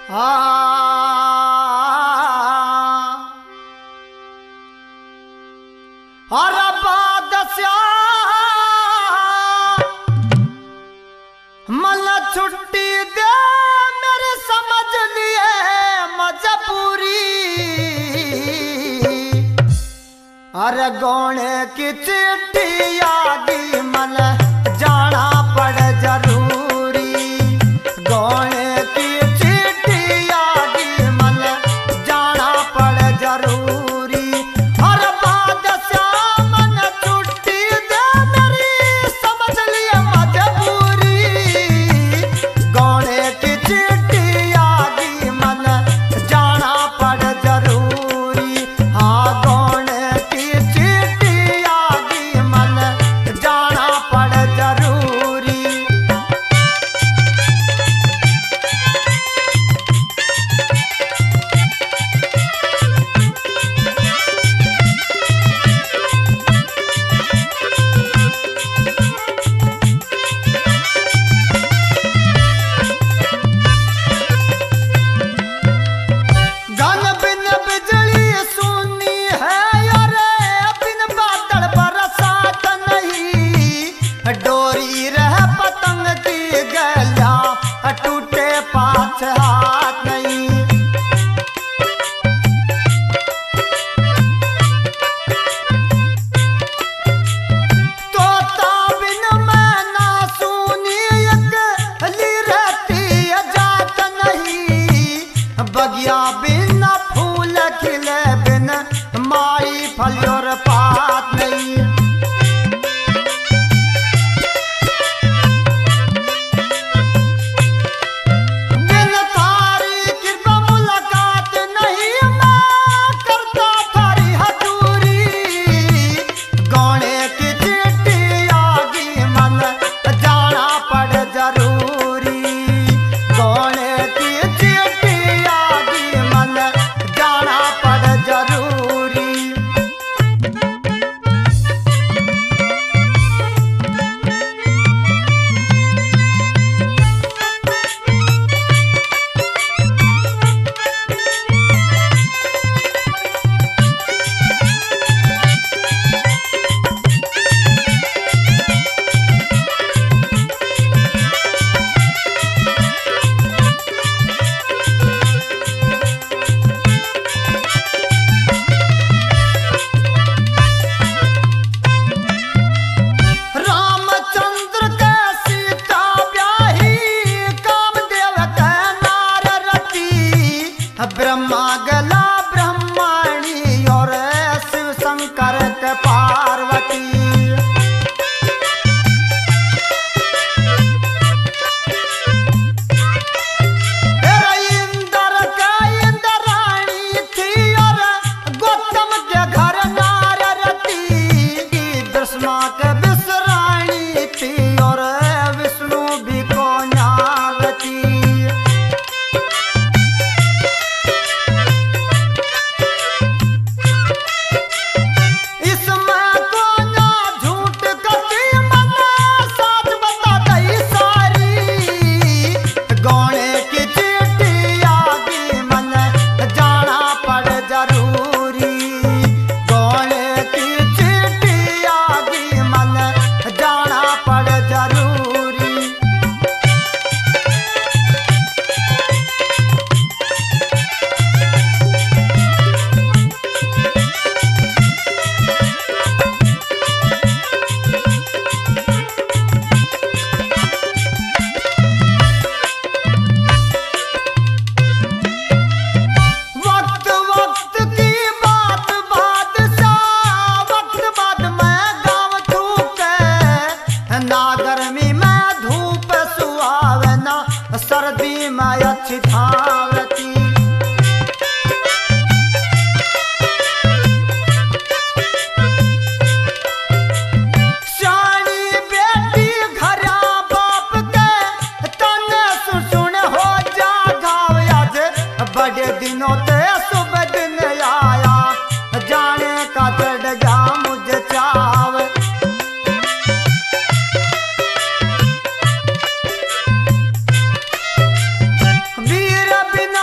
मल छुट्टी दे मेरी समझ लिए मजबूरी। अरे गौणे की चिट्ठी आगी मन जाना पड़ जरूरी। गौणे की चिट्ठी आगी मन जाना पड़ जरूरी। हर बात से मन छुट्टी दे मेरी समझ लिए मजबूरी। गौणे की चिट्ठी आगी मन जाना पड़ जरूरी। हाँ गौणे की चिट्ठी आगी मन जाना पड़ जरूरी। गन बिन बिजली सुनी है अरे बिन बादल बरसात नहीं। डोरी रह पतंग की गलिया टूटे पाँच हाथ नहीं। तोता बिन मैं ना सुनी अकली रहती जात नहीं। बगिया बिन फूल खिले बिन माई फलियोर पात नहीं। बिन थारी कृपा मुलाकात नहीं मैं करता थारी हजूरी। गौणे की चिट्ठी आगी मन जाना पड़ जरूरी। गौणे की चिट्ठी आगी मन जाना पड़ जरूरी। रामचंद्र के सीता ब्याही कामदेव के नार रती। ब्रह्मा गला ब्रह्मणी और शिव शंकर के पार्वती। इंद्र के इंद्राणी थी और गौतम के घर नार रती। विष्णु के विश्राणी थी और विष्णु भी को न्यारती। इसमें को ना झूठ कती मन साथ बता दई सारी। गौणे की चिट्ठी आगी मन जाना पड़ जरूरी। गौणे की चिट्ठी आगी मन जाना पड़ जरूरी। वक्त वक्त की बात बादशाह वक्त बाद मैं गाँव थूके। ना गर्मी में धूप सुहावे ना सर्दी में अच्छी धावती। शानी बेटी घरा बाप के तने सुन हो जा गाँव आज। बड़े दिनों ते शुभ दिन आया जाने का चढ़ गया मुझे चाव। वीर बिन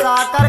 जाकर